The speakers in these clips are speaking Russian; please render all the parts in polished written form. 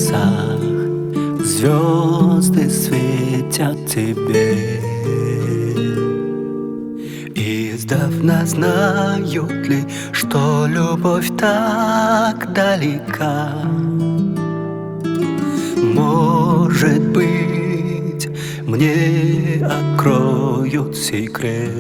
небесах звезды светят тебе. Издавна знают ли, что любовь так далека? Может быть, мне откроют секрет.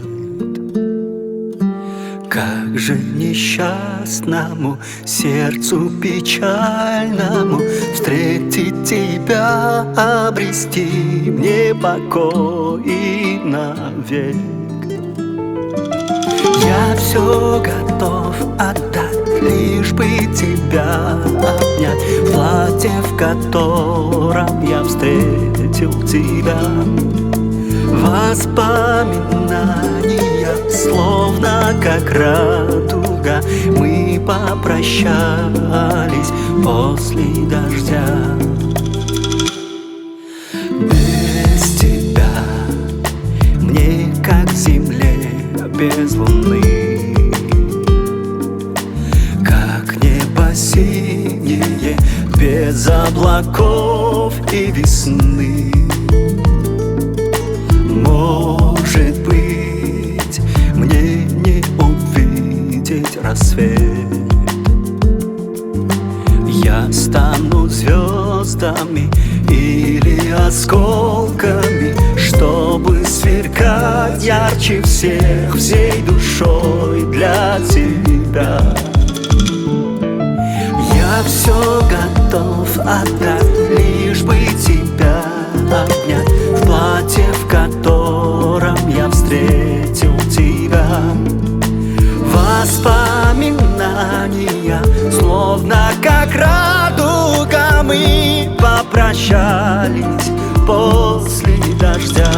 Как же несчастному сердцу печальному встретить тебя, обрести мне покой и навек. Я все готов отдать, лишь бы тебя обнять, в платье, в котором я встретил тебя. Воспоминания, словно как радуга, мы попрощались после дождя. Без тебя мне как земле без луны, как небо синее без облаков и весны. Может быть, мне не увидеть рассвет. Я стану звездами или осколками, чтобы сверкать ярче всех, всей душой для тебя. Я все готов отдать, лишь бы тебя обнять, в платье, в котором я встретил тебя. Воспоминания, словно как радуга, мы попрощались после дождя.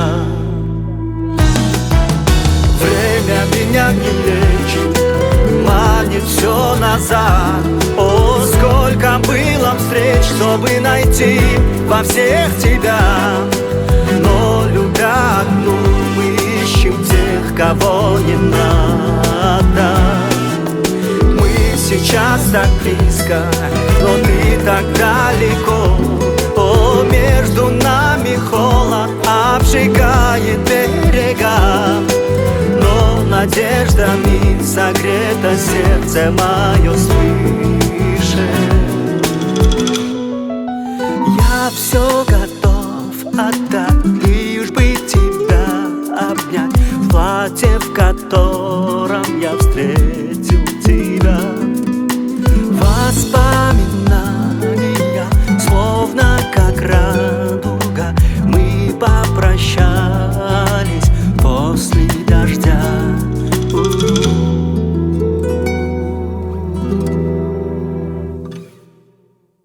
Время меня не лечит, манит все назад. О, сколько было встреч, чтобы найти во всех тебя. Но любя одну, мы ищем тех, кого не надо. Мы сейчас так близко, но ты так далеко. О, между нами холод обжигает берега, но надеждами согрето сердце мое свыше. Я все готов отдать, лишь бы тебя обнять, в платье, в котором я встретил